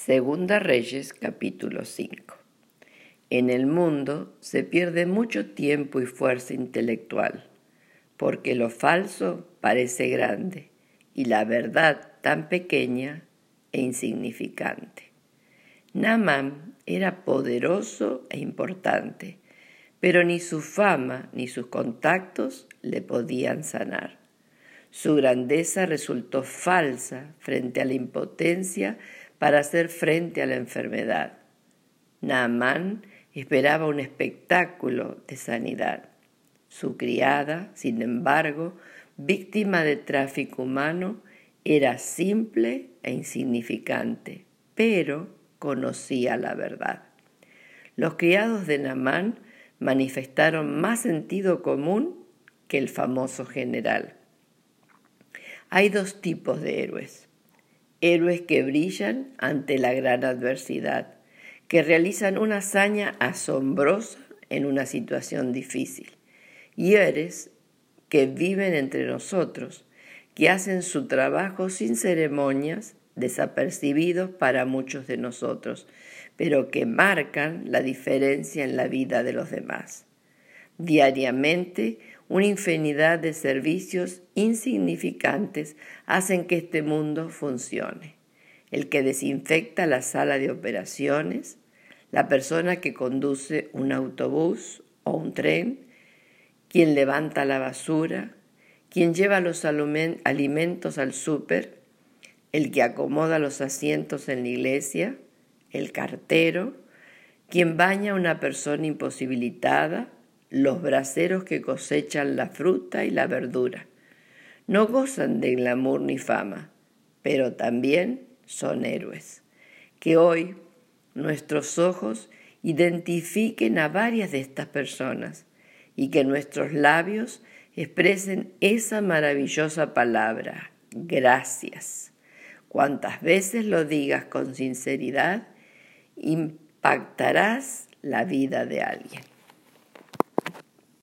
Segunda Reyes, capítulo 5. En el mundo se pierde mucho tiempo y fuerza intelectual, porque lo falso parece grande y la verdad tan pequeña e insignificante. Naamán era poderoso e importante, pero ni su fama ni sus contactos le podían sanar. Su grandeza resultó falsa frente a la impotencia para hacer frente a la enfermedad. Naamán esperaba un espectáculo de sanidad. Su criada, sin embargo, víctima de tráfico humano, era simple e insignificante, pero conocía la verdad. Los criados de Naamán manifestaron más sentido común que el famoso general. Hay dos tipos de héroes. Héroes que brillan ante la gran adversidad, que realizan una hazaña asombrosa en una situación difícil. Y héroes que viven entre nosotros, que hacen su trabajo sin ceremonias, desapercibidos para muchos de nosotros, pero que marcan la diferencia en la vida de los demás. Diariamente, una infinidad de servicios insignificantes hacen que este mundo funcione. El que desinfecta la sala de operaciones, la persona que conduce un autobús o un tren, quien levanta la basura, quien lleva los alimentos al súper, el que acomoda los asientos en la iglesia, el cartero, quien baña a una persona imposibilitada, los braceros que cosechan la fruta y la verdura. No gozan de glamour ni fama, pero también son héroes. Que hoy nuestros ojos identifiquen a varias de estas personas y que nuestros labios expresen esa maravillosa palabra, gracias. Cuantas veces lo digas con sinceridad, impactarás la vida de alguien.